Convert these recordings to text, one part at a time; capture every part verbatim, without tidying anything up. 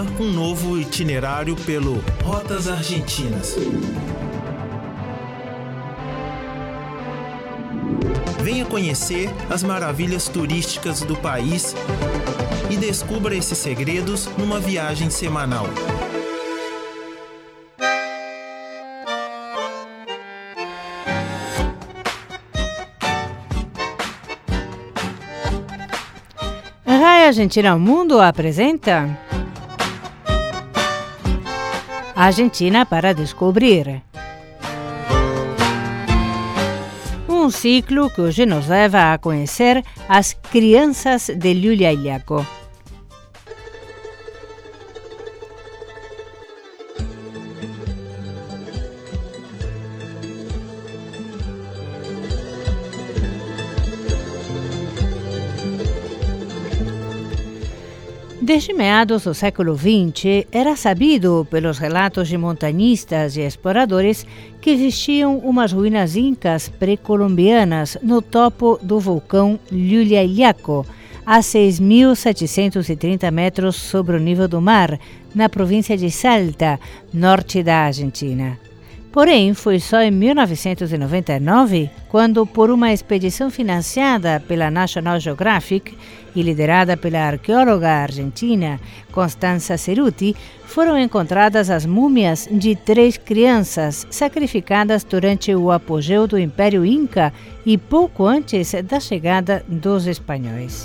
um novo itinerário pelo Rotas Argentinas. Venha conhecer as maravilhas turísticas do país e descubra esses segredos numa viagem semanal. Rai Argentina ao Mundo apresenta Argentina para descobrir. Um ciclo que hoje nos leva a conhecer as crianças de Llulla Illaco. Desde meados do século vinte, era sabido pelos relatos de montanhistas e exploradores que existiam umas ruínas incas pré-colombianas no topo do vulcão Llulla Illaco, a seis mil setecentos e trinta metros sobre o nível do mar, na província de Salta, norte da Argentina. Porém, foi só em mil novecentos e noventa e nove, quando, por uma expedição financiada pela National Geographic e liderada pela arqueóloga argentina Constanza Ceruti, foram encontradas as múmias de três crianças sacrificadas durante o apogeu do Império Inca e pouco antes da chegada dos espanhóis.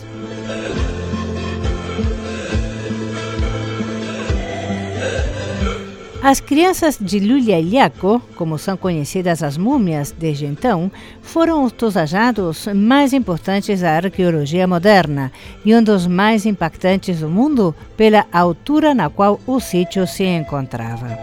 As crianças de Llulla Illaco, como são conhecidas as múmias desde então, foram um dos achados mais importantes da arqueologia moderna e um dos mais impactantes do mundo pela altura na qual o sítio se encontrava.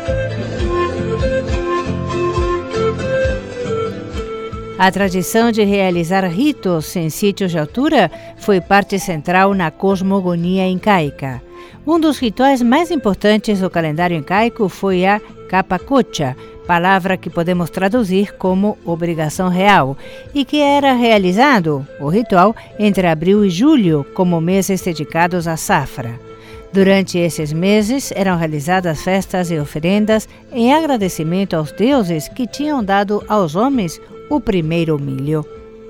A tradição de realizar ritos em sítios de altura foi parte central na cosmogonia incaica. Um dos rituais mais importantes do calendário incaico foi a capacocha, palavra que podemos traduzir como obrigação real, e que era realizado, o ritual, entre abril e julho, como meses dedicados à safra. Durante esses meses eram realizadas festas e oferendas em agradecimento aos deuses que tinham dado aos homens o primeiro milho.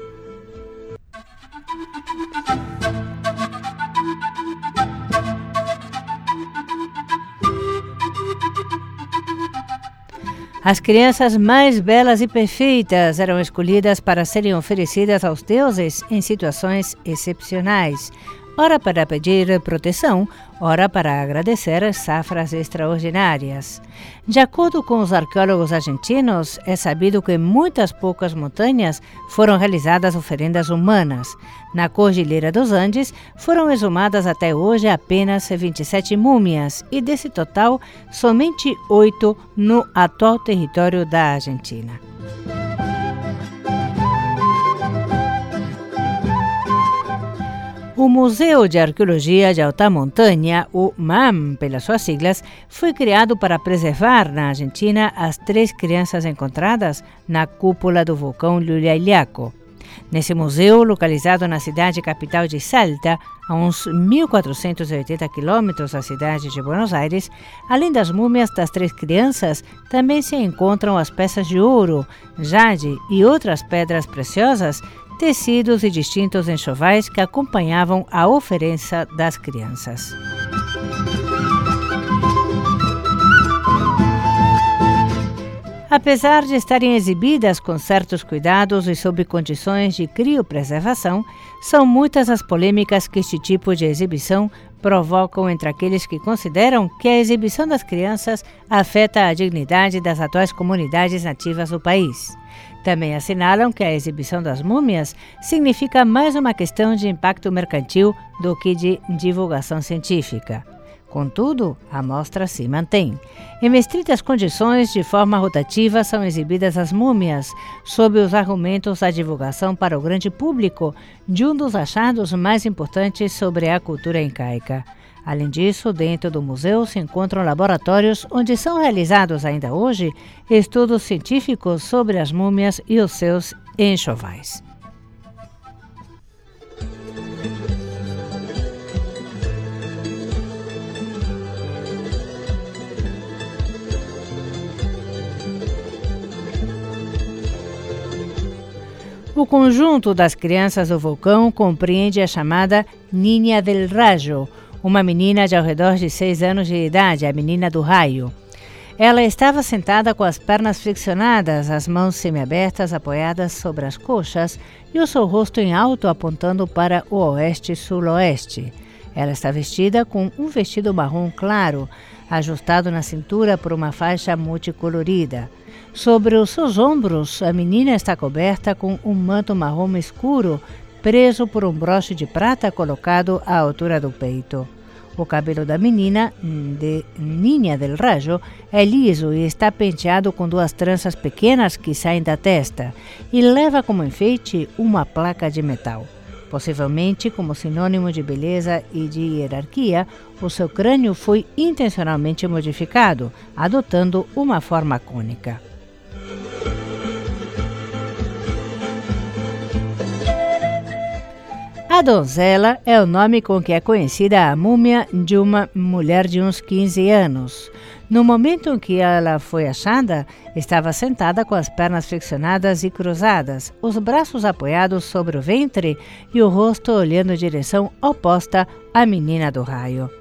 As crianças mais belas e perfeitas eram escolhidas para serem oferecidas aos deuses em situações excepcionais, ora para pedir proteção, ora para agradecer safras extraordinárias. De acordo com os arqueólogos argentinos, é sabido que em muitas poucas montanhas foram realizadas oferendas humanas. Na Cordilheira dos Andes, foram exumadas até hoje apenas vinte e sete múmias, e desse total, somente oito no atual território da Argentina. O Museu de Arqueologia de Alta Montanha, o MAM, pelas suas siglas, foi criado para preservar na Argentina as três crianças encontradas na cúpula do vulcão Llulla Illaco. Nesse museu, localizado na cidade capital de Salta, a uns mil quatrocentos e oitenta quilômetros da cidade de Buenos Aires, além das múmias das três crianças, também se encontram as peças de ouro, jade e outras pedras preciosas, tecidos e distintos enxovais que acompanhavam a oferenda das crianças. Apesar de estarem exibidas com certos cuidados e sob condições de criopreservação, são muitas as polêmicas que este tipo de exibição provocam entre aqueles que consideram que a exibição das crianças afeta a dignidade das atuais comunidades nativas do país. Também assinalam que a exibição das múmias significa mais uma questão de impacto mercantil do que de divulgação científica. Contudo, a mostra se mantém. Em estritas condições, de forma rotativa, são exibidas as múmias, sob os argumentos da divulgação para o grande público de um dos achados mais importantes sobre a cultura incaica. Além disso, dentro do museu se encontram laboratórios onde são realizados ainda hoje estudos científicos sobre as múmias e os seus enxovais. O conjunto das crianças do vulcão compreende a chamada Niña del Rayo, uma menina de ao redor de seis anos de idade, a menina do raio. Ela estava sentada com as pernas flexionadas, as mãos semiabertas apoiadas sobre as coxas e o seu rosto em alto apontando para o oeste-suloeste. Ela está vestida com um vestido marrom claro, ajustado na cintura por uma faixa multicolorida. Sobre os seus ombros, a menina está coberta com um manto marrom escuro, preso por um broche de prata colocado à altura do peito. O cabelo da menina, de Niña del Rayo, é liso e está penteado com duas tranças pequenas que saem da testa e leva como enfeite uma placa de metal. Possivelmente como sinônimo de beleza e de hierarquia, o seu crânio foi intencionalmente modificado, adotando uma forma cônica. A donzela é o nome com que é conhecida a múmia de uma mulher de uns quinze anos. No momento em que ela foi achada, estava sentada com as pernas flexionadas e cruzadas, os braços apoiados sobre o ventre e o rosto olhando em direção oposta à menina do raio.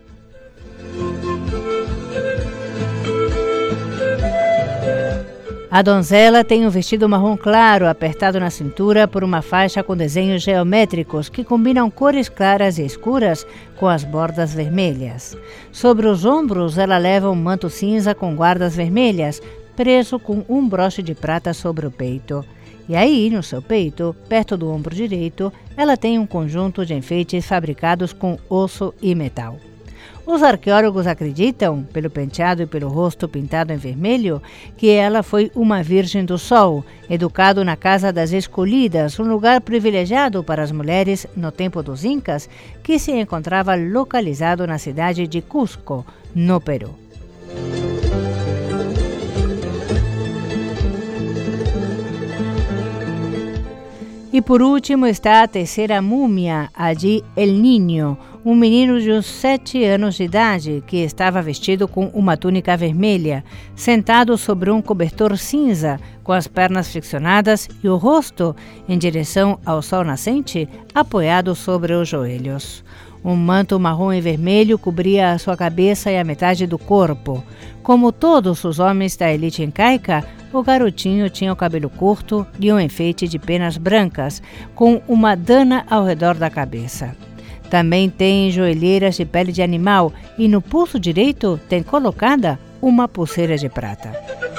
A donzela tem um vestido marrom claro, apertado na cintura por uma faixa com desenhos geométricos que combinam cores claras e escuras com as bordas vermelhas. Sobre os ombros, ela leva um manto cinza com guardas vermelhas, preso com um broche de prata sobre o peito. E aí, no seu peito, perto do ombro direito, ela tem um conjunto de enfeites fabricados com osso e metal. Os arqueólogos acreditam, pelo penteado e pelo rosto pintado em vermelho, que ela foi uma virgem do sol, educada na Casa das Escolhidas, um lugar privilegiado para as mulheres no tempo dos Incas, que se encontrava localizado na cidade de Cusco, no Peru. E por último está a terceira múmia, a de El Niño, um menino de uns sete anos de idade que estava vestido com uma túnica vermelha, sentado sobre um cobertor cinza, com as pernas flexionadas e o rosto em direção ao sol nascente, apoiado sobre os joelhos. Um manto marrom e vermelho cobria a sua cabeça e a metade do corpo. Como todos os homens da elite incaica, o garotinho tinha o cabelo curto e um enfeite de penas brancas, com uma dana ao redor da cabeça. Também tem joelheiras de pele de animal e no pulso direito tem colocada uma pulseira de prata.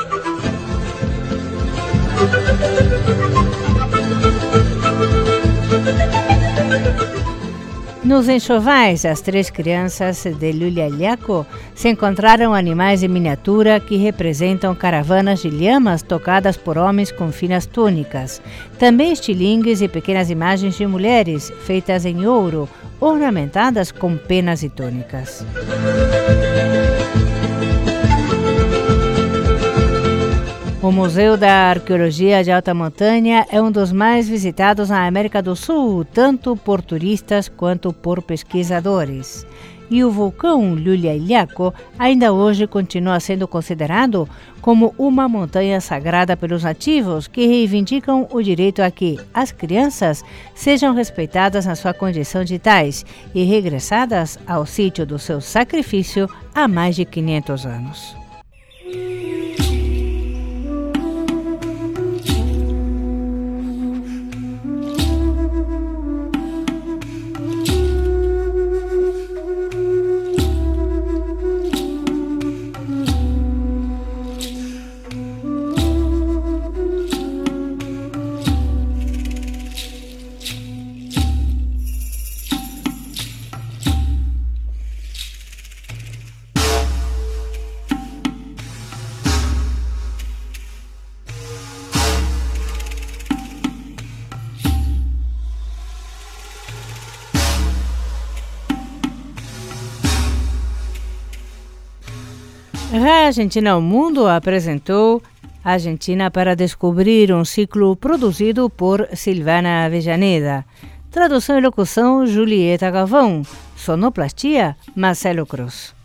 Nos enxovais, as três crianças de Lhullaillaco se encontraram animais em miniatura que representam caravanas de lhamas tocadas por homens com finas túnicas. Também estilingues e pequenas imagens de mulheres feitas em ouro, ornamentadas com penas e túnicas. O Museu da Arqueologia de Alta Montanha é um dos mais visitados na América do Sul, tanto por turistas quanto por pesquisadores. E o vulcão Lhullaillaco ainda hoje continua sendo considerado como uma montanha sagrada pelos nativos, que reivindicam o direito a que as crianças sejam respeitadas na sua condição de tais e regressadas ao sítio do seu sacrifício há mais de quinhentos anos. A Argentina ao Mundo apresentou Argentina para Descobrir, um ciclo produzido por Silvana Avellaneda. Tradução e locução, Julieta Galvão. Sonoplastia, Marcelo Cruz.